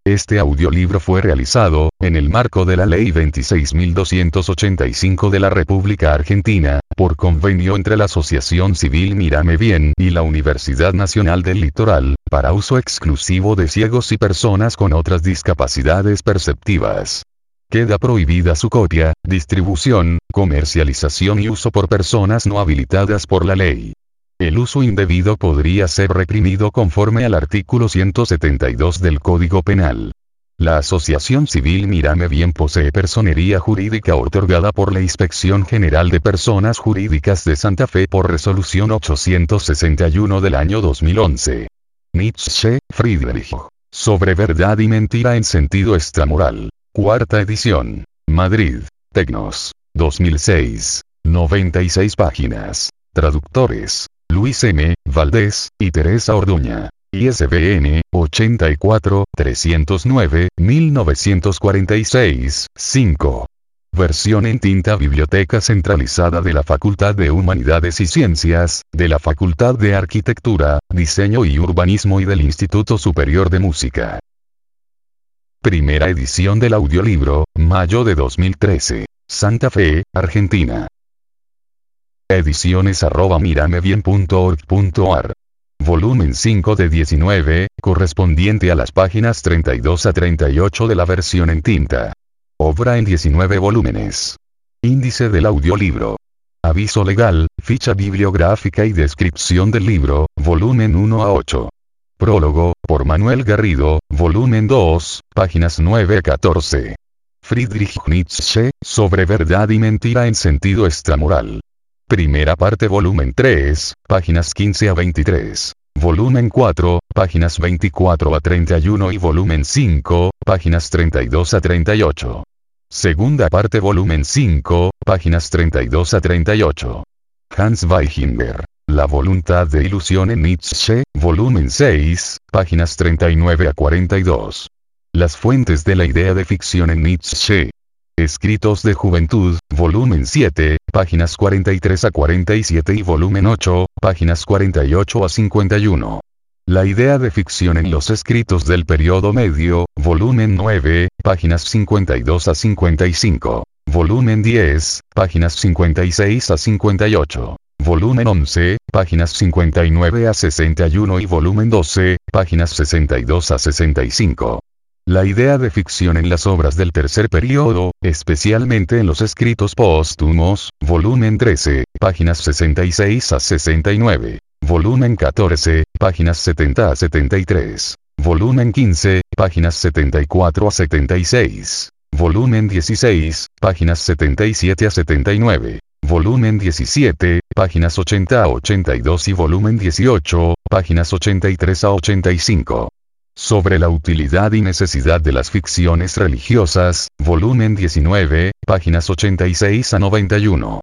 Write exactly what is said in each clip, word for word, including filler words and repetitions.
Este audiolibro fue realizado, en el marco de la Ley veintiséis mil doscientos ochenta y cinco de la República Argentina, por convenio entre la Asociación Civil Mírame Bien y la Universidad Nacional del Litoral, para uso exclusivo de ciegos y personas con otras discapacidades perceptivas. Queda prohibida su copia, distribución, comercialización y uso por personas no habilitadas por la ley. El uso indebido podría ser reprimido conforme al artículo ciento setenta y dos del Código Penal. La Asociación Civil Mírame Bien posee personería jurídica otorgada por la Inspección General de Personas Jurídicas de Santa Fe por resolución ochocientos sesenta y uno del año dos mil once. Nietzsche, Friedrich. Sobre verdad y mentira en sentido extramoral. Cuarta edición. Madrid. Tecnos. dos mil seis. noventa y seis páginas. Traductores. Luis M. Valdés, y Teresa Orduña. I S B N, ochenta y cuatro, trescientos nueve, mil novecientos cuarenta y seis, cinco. Versión en tinta. Biblioteca Centralizada de la Facultad de Humanidades y Ciencias, de la Facultad de Arquitectura, Diseño y Urbanismo y del Instituto Superior de Música. Primera edición del audiolibro, mayo de dos mil trece. Santa Fe, Argentina. Ediciones arroba miramebien punto org punto ar. Volumen cinco de diecinueve, correspondiente a las páginas treinta y dos a treinta y ocho de la versión en tinta. Obra en diecinueve volúmenes. Índice del audiolibro. Aviso legal, ficha bibliográfica y descripción del libro, volumen uno a ocho. Prólogo, por Manuel Garrido, volumen dos, páginas nueve a catorce. Friedrich Nietzsche, sobre verdad y mentira en sentido extramoral. Primera parte. Volumen tres, páginas quince a veintitrés. Volumen cuatro, páginas veinticuatro a treinta y uno y volumen cinco, páginas treinta y dos a treinta y ocho. Segunda parte. Volumen cinco, páginas treinta y dos a treinta y ocho. Hans Weichinger. La voluntad de ilusión en Nietzsche, volumen seis, páginas treinta y nueve a cuarenta y dos. Las fuentes de la idea de ficción en Nietzsche. Escritos de Juventud, volumen siete, páginas cuarenta y tres a cuarenta y siete y volumen ocho, páginas cuarenta y ocho a cincuenta y uno. La idea de ficción en los escritos del periodo medio, volumen nueve, páginas cincuenta y dos a cincuenta y cinco. Volumen diez, páginas cincuenta y seis a cincuenta y ocho. Volumen once, páginas cincuenta y nueve a sesenta y uno y volumen doce, páginas sesenta y dos a sesenta y cinco. La idea de ficción en las obras del tercer periodo, especialmente en los escritos póstumos, volumen trece, páginas sesenta y seis a sesenta y nueve. Volumen catorce, páginas setenta a setenta y tres. Volumen quince, páginas setenta y cuatro a setenta y seis. Volumen dieciséis, páginas setenta y siete a setenta y nueve. Volumen diecisiete, páginas ochenta a ochenta y dos y volumen dieciocho, páginas ochenta y tres a ochenta y cinco. Sobre la utilidad y necesidad de las ficciones religiosas, volumen diecinueve, páginas ochenta y seis a noventa y uno.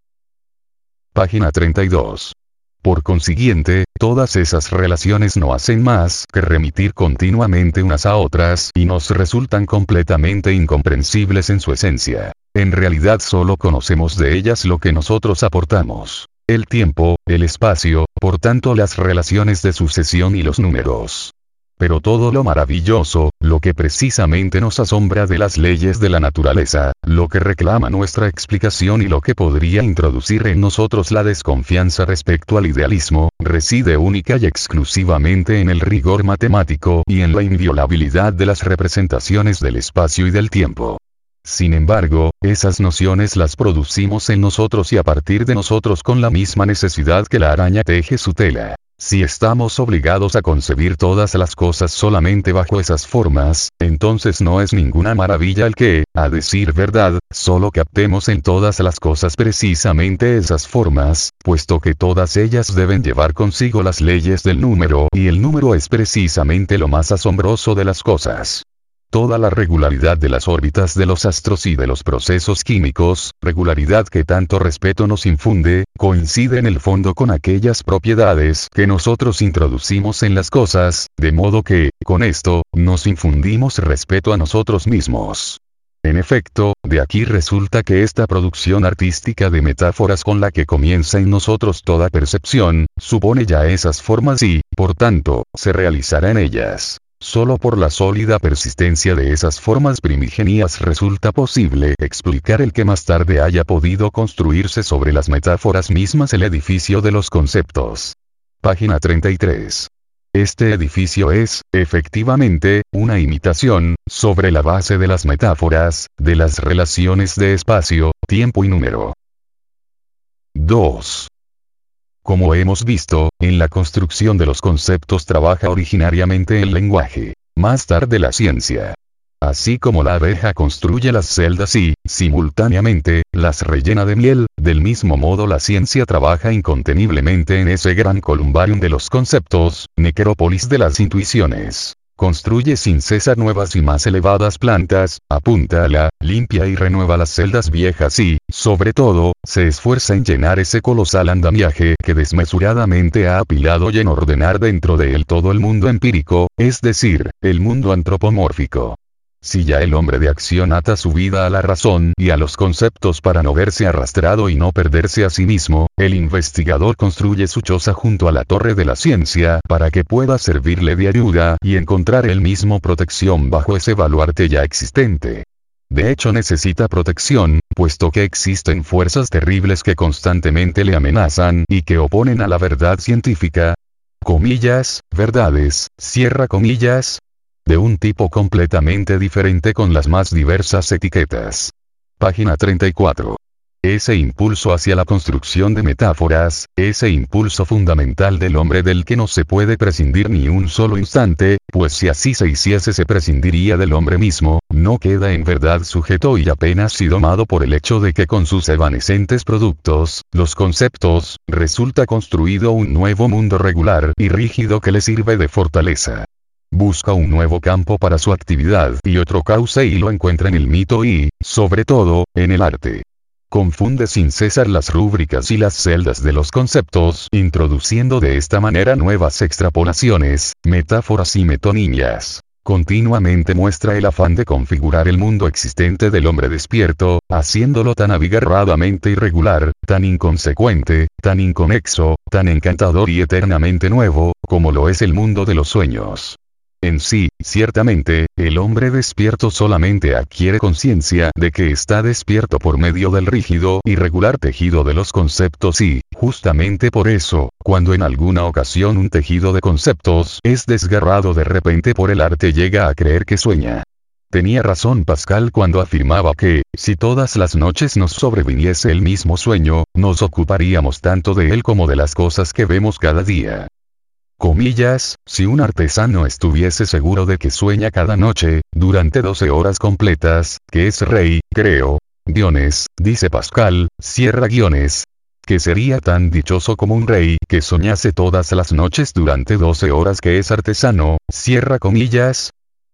Página treinta y dos. Por consiguiente, todas esas relaciones no hacen más que remitir continuamente unas a otras y nos resultan completamente incomprensibles en su esencia. En realidad solo conocemos de ellas lo que nosotros aportamos. El tiempo, el espacio, por tanto las relaciones de sucesión y los números. Pero todo lo maravilloso, lo que precisamente nos asombra de las leyes de la naturaleza, lo que reclama nuestra explicación y lo que podría introducir en nosotros la desconfianza respecto al idealismo, reside única y exclusivamente en el rigor matemático y en la inviolabilidad de las representaciones del espacio y del tiempo. Sin embargo, esas nociones las producimos en nosotros y a partir de nosotros con la misma necesidad que la araña teje su tela. Si estamos obligados a concebir todas las cosas solamente bajo esas formas, entonces no es ninguna maravilla el que, a decir verdad, solo captemos en todas las cosas precisamente esas formas, puesto que todas ellas deben llevar consigo las leyes del número, y el número es precisamente lo más asombroso de las cosas. Toda la regularidad de las órbitas de los astros y de los procesos químicos, regularidad que tanto respeto nos infunde, coincide en el fondo con aquellas propiedades que nosotros introducimos en las cosas, de modo que, con esto, nos infundimos respeto a nosotros mismos. En efecto, de aquí resulta que esta producción artística de metáforas con la que comienza en nosotros toda percepción, supone ya esas formas y, por tanto, se realizará en ellas. Solo por la sólida persistencia de esas formas primigenias resulta posible explicar el que más tarde haya podido construirse sobre las metáforas mismas el edificio de los conceptos. Página treinta y tres. Este edificio es, efectivamente, una imitación, sobre la base de las metáforas, de las relaciones de espacio, tiempo y número. dos. Como hemos visto, en la construcción de los conceptos trabaja originariamente el lenguaje. Más tarde la ciencia. Así como la abeja construye las celdas y, simultáneamente, las rellena de miel, del mismo modo la ciencia trabaja inconteniblemente en ese gran columbarium de los conceptos, necrópolis de las intuiciones. Construye sin cesar nuevas y más elevadas plantas, apúntala, limpia y renueva las celdas viejas y, sobre todo, se esfuerza en llenar ese colosal andamiaje que desmesuradamente ha apilado y en ordenar dentro de él todo el mundo empírico, es decir, el mundo antropomórfico. Si ya el hombre de acción ata su vida a la razón y a los conceptos para no verse arrastrado y no perderse a sí mismo, el investigador construye su choza junto a la torre de la ciencia para que pueda servirle de ayuda y encontrar él mismo protección bajo ese baluarte ya existente. De hecho necesita protección, puesto que existen fuerzas terribles que constantemente le amenazan y que oponen a la verdad científica. Comillas, verdades, cierra comillas. De un tipo completamente diferente con las más diversas etiquetas. Página treinta y cuatro. Ese impulso hacia la construcción de metáforas, ese impulso fundamental del hombre del que no se puede prescindir ni un solo instante, pues si así se hiciese se prescindiría del hombre mismo, no queda en verdad sujeto y apenas si domado por el hecho de que con sus evanescentes productos, los conceptos, resulta construido un nuevo mundo regular y rígido que le sirve de fortaleza. Busca un nuevo campo para su actividad y otro cauce y lo encuentra en el mito y, sobre todo, en el arte. Confunde sin cesar las rúbricas y las celdas de los conceptos, introduciendo de esta manera nuevas extrapolaciones, metáforas y metonimias. Continuamente muestra el afán de configurar el mundo existente del hombre despierto, haciéndolo tan abigarradamente irregular, tan inconsecuente, tan inconexo, tan encantador y eternamente nuevo, como lo es el mundo de los sueños. En sí, ciertamente, el hombre despierto solamente adquiere conciencia de que está despierto por medio del rígido y regular tejido de los conceptos y, justamente por eso, cuando en alguna ocasión un tejido de conceptos es desgarrado de repente por el arte llega a creer que sueña. Tenía razón Pascal cuando afirmaba que, si todas las noches nos sobreviniese el mismo sueño, nos ocuparíamos tanto de él como de las cosas que vemos cada día. Comillas, si un artesano estuviese seguro de que sueña cada noche, durante doce horas completas, que es rey, creo, guiones, dice Pascal, cierra guiones, que sería tan dichoso como un rey que soñase todas las noches durante doce horas que es artesano, cierra comillas.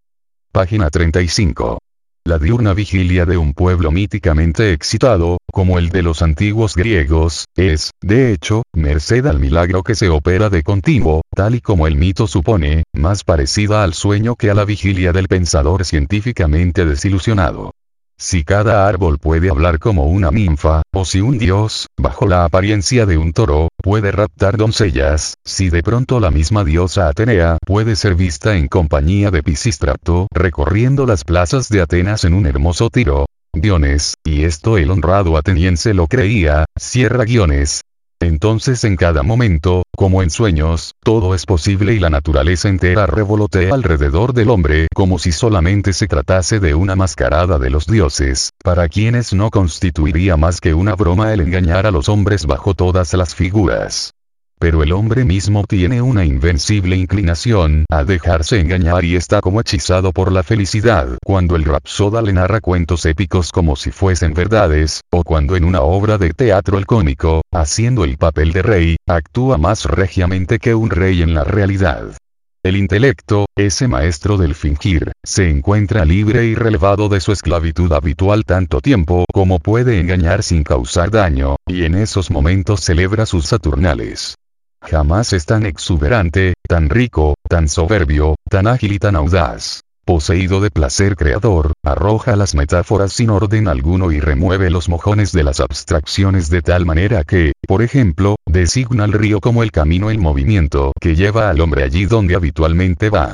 Página treinta y cinco. La diurna vigilia de un pueblo míticamente excitado, como el de los antiguos griegos, es, de hecho, merced al milagro que se opera de continuo, tal y como el mito supone, más parecida al sueño que a la vigilia del pensador científicamente desilusionado. Si cada árbol puede hablar como una ninfa, o si un dios, bajo la apariencia de un toro, puede raptar doncellas, si de pronto la misma diosa Atenea puede ser vista en compañía de Pisístrato recorriendo las plazas de Atenas en un hermoso tiro, guiones, y esto el honrado ateniense lo creía, cierra guiones. Entonces en cada momento, como en sueños, todo es posible y la naturaleza entera revolotea alrededor del hombre como si solamente se tratase de una mascarada de los dioses, para quienes no constituiría más que una broma el engañar a los hombres bajo todas las figuras. Pero el hombre mismo tiene una invencible inclinación a dejarse engañar y está como hechizado por la felicidad cuando el rapsoda le narra cuentos épicos como si fuesen verdades, o cuando en una obra de teatro el cómico, haciendo el papel de rey, actúa más regiamente que un rey en la realidad. El intelecto, ese maestro del fingir, se encuentra libre y relevado de su esclavitud habitual tanto tiempo como puede engañar sin causar daño, y en esos momentos celebra sus saturnales. Jamás es tan exuberante, tan rico, tan soberbio, tan ágil y tan audaz. Poseído de placer creador, arroja las metáforas sin orden alguno y remueve los mojones de las abstracciones de tal manera que, por ejemplo, designa al río como el camino en movimiento que lleva al hombre allí donde habitualmente va.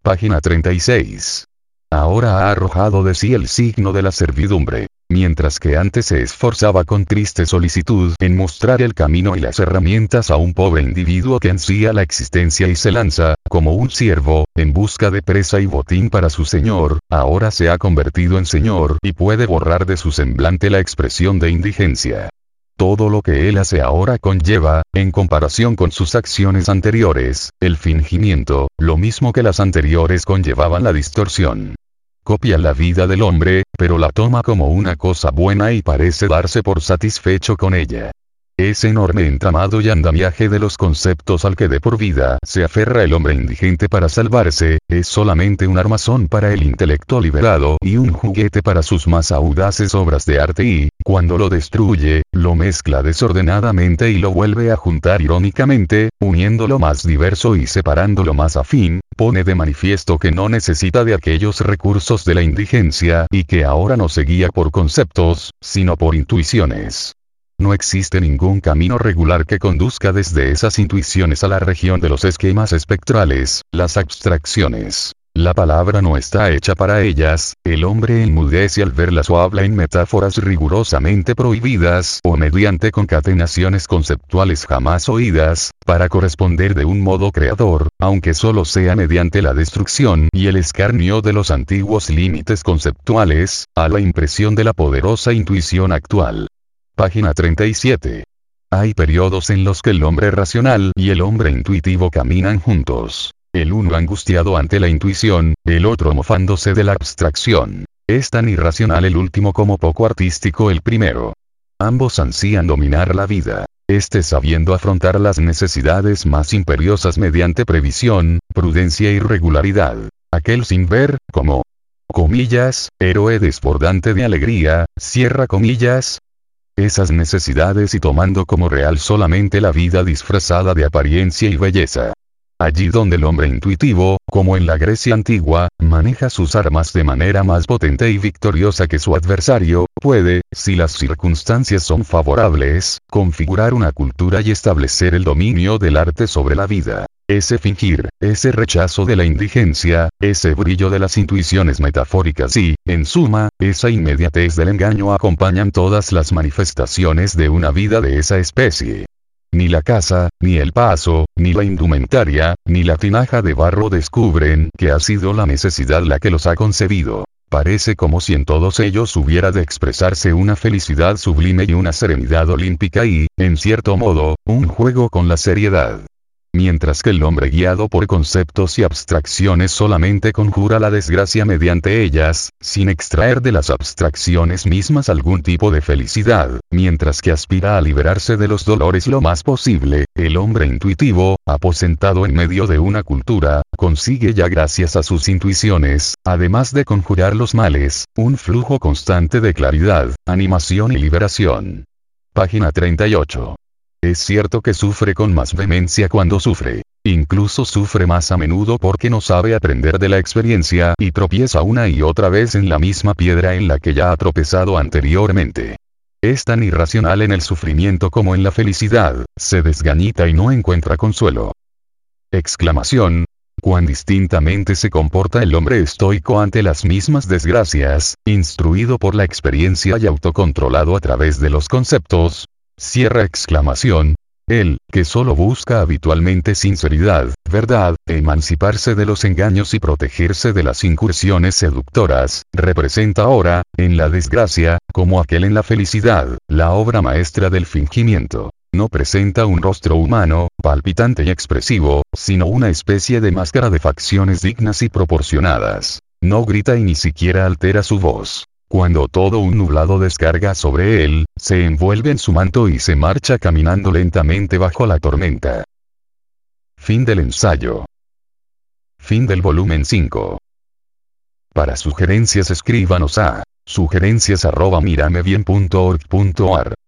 Página treinta y seis. Ahora ha arrojado de sí el signo de la servidumbre. Mientras que antes se esforzaba con triste solicitud en mostrar el camino y las herramientas a un pobre individuo que ansía la existencia y se lanza, como un ciervo, en busca de presa y botín para su señor, ahora se ha convertido en señor y puede borrar de su semblante la expresión de indigencia. Todo lo que él hace ahora conlleva, en comparación con sus acciones anteriores, el fingimiento, lo mismo que las anteriores conllevaban la distorsión. Copia la vida del hombre, pero la toma como una cosa buena y parece darse por satisfecho con ella. Ese enorme entramado y andamiaje de los conceptos al que de por vida se aferra el hombre indigente para salvarse, es solamente un armazón para el intelecto liberado y un juguete para sus más audaces obras de arte y, cuando lo destruye, lo mezcla desordenadamente y lo vuelve a juntar irónicamente, uniendo lo más diverso y separando lo más afín, pone de manifiesto que no necesita de aquellos recursos de la indigencia y que ahora no se guía por conceptos, sino por intuiciones. No existe ningún camino regular que conduzca desde esas intuiciones a la región de los esquemas espectrales, las abstracciones. La palabra no está hecha para ellas, el hombre enmudece al verlas o habla en metáforas rigurosamente prohibidas o mediante concatenaciones conceptuales jamás oídas, para corresponder de un modo creador, aunque solo sea mediante la destrucción y el escarnio de los antiguos límites conceptuales, a la impresión de la poderosa intuición actual. Página treinta y siete. Hay periodos en los que el hombre racional y el hombre intuitivo caminan juntos. El uno angustiado ante la intuición, el otro mofándose de la abstracción. Es tan irracional el último como poco artístico el primero. Ambos ansían dominar la vida. Este sabiendo afrontar las necesidades más imperiosas mediante previsión, prudencia y regularidad. Aquel sin ver, como comillas, héroe desbordante de alegría, cierra comillas, esas necesidades y tomando como real solamente la vida disfrazada de apariencia y belleza. Allí donde el hombre intuitivo, como en la Grecia antigua, maneja sus armas de manera más potente y victoriosa que su adversario, puede, si las circunstancias son favorables, configurar una cultura y establecer el dominio del arte sobre la vida. Ese fingir, ese rechazo de la indigencia, ese brillo de las intuiciones metafóricas y, en suma, esa inmediatez del engaño acompañan todas las manifestaciones de una vida de esa especie. Ni la casa, ni el paso, ni la indumentaria, ni la tinaja de barro descubren que ha sido la necesidad la que los ha concebido. Parece como si en todos ellos hubiera de expresarse una felicidad sublime y una serenidad olímpica y, en cierto modo, un juego con la seriedad. Mientras que el hombre guiado por conceptos y abstracciones solamente conjura la desgracia mediante ellas, sin extraer de las abstracciones mismas algún tipo de felicidad, mientras que aspira a liberarse de los dolores lo más posible, el hombre intuitivo, aposentado en medio de una cultura, consigue ya gracias a sus intuiciones, además de conjurar los males, un flujo constante de claridad, animación y liberación. Página treinta y ocho. Es cierto que sufre con más vehemencia cuando sufre. Incluso sufre más a menudo porque no sabe aprender de la experiencia y tropieza una y otra vez en la misma piedra en la que ya ha tropezado anteriormente. Es tan irracional en el sufrimiento como en la felicidad, se desgañita y no encuentra consuelo. Exclamación. Cuán distintamente se comporta el hombre estoico ante las mismas desgracias, instruido por la experiencia y autocontrolado a través de los conceptos. Cierra exclamación. Él, que solo busca habitualmente sinceridad, verdad, emanciparse de los engaños y protegerse de las incursiones seductoras, representa ahora, en la desgracia, como aquel en la felicidad, la obra maestra del fingimiento. No presenta un rostro humano, palpitante y expresivo, sino una especie de máscara de facciones dignas y proporcionadas. No grita y ni siquiera altera su voz. Cuando todo un nublado descarga sobre él, se envuelve en su manto y se marcha caminando lentamente bajo la tormenta. Fin del ensayo. Fin del volumen cinco. Para sugerencias escríbanos a sugerencias arroba miramebien punto org punto ar.